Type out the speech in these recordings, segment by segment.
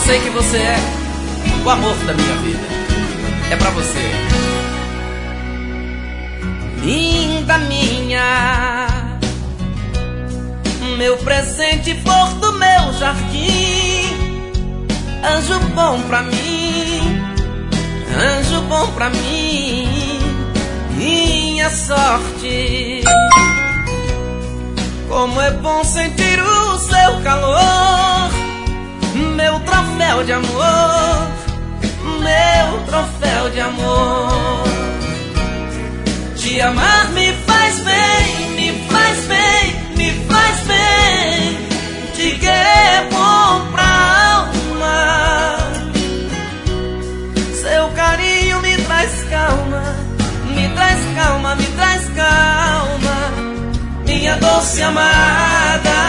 sei que você é o amor da minha vida. É pra você. Linda minha, meu presente, flor do meu jardim, anjo bom pra mim, anjo bom pra mim, minha sorte. Como é bom sentir o seu calor, meu troféu de amor, meu troféu de amor. Te amar me faz bem, me faz bem, me faz bem. Te querer é bom pra alma. Seu carinho me traz calma, me traz calma, me traz calma, minha doce amada.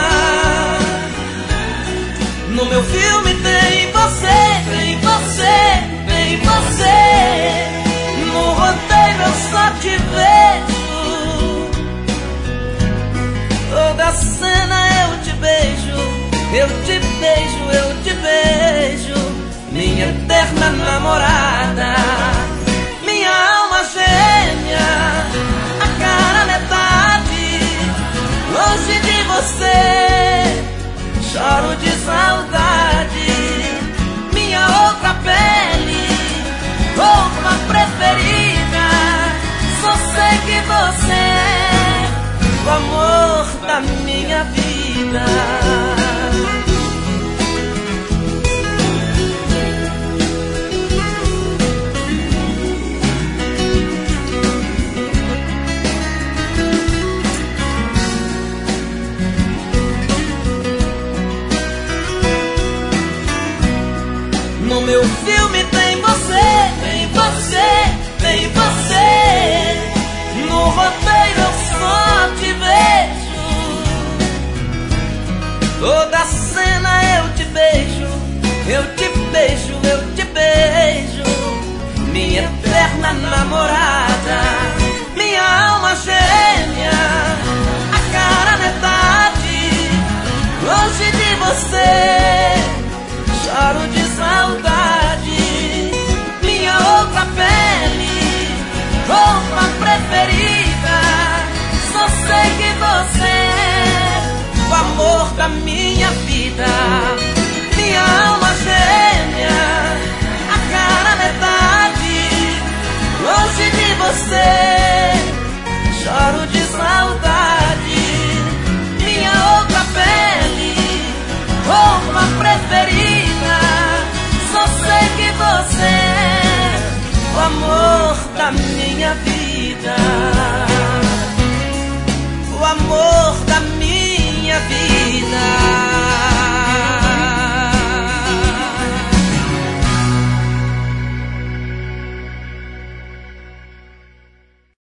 No meu filme tem você, tem você, tem você. No roteiro eu só te vejo. Toda cena eu te beijo, eu te beijo, eu te beijo, minha eterna namorada, minha alma gêmea, a cara metade. Longe de você choro de saudade, minha outra pele, roupa preferida. Só sei que você é o amor da minha vida. No meu filme tem você, tem você, tem você. No roteiro eu só te vejo. Toda cena eu te beijo, eu te beijo, eu te beijo, minha eterna namorada, minha alma gêmea, a cara metade. Longe de você choro de saudade, minha outra pele, roupa preferida. Só sei que você é o amor da minha vida, minha alma gêmea, a cara metade. Longe de você choro de saudade, minha outra pele, roupa preferida. Só sei que você é o amor da minha vida.